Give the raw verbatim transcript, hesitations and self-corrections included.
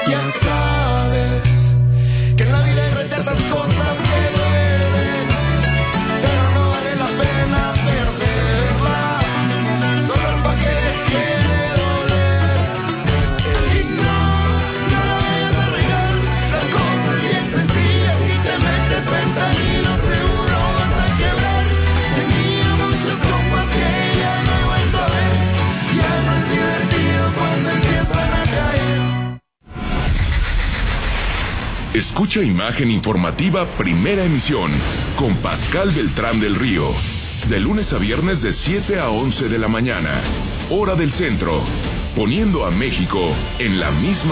Ya sabes que en la vida hay ciertas cosas que duelen, pero no vale la pena perderlas, solo el pa' que les quiere doler. Y no, no la vayas a regar, la cosa es bien sencilla, si te metes fentanilo seguro vas a quebrar. Tenía muchos compas que ya no he vuelto a ver, ya no es divertido cuando empiezan a caer. Escucha Imagen Informativa Primera Emisión con Pascal Beltrán del Río. De lunes a viernes de siete a once de la mañana. Hora del centro. Poniendo a México en la misma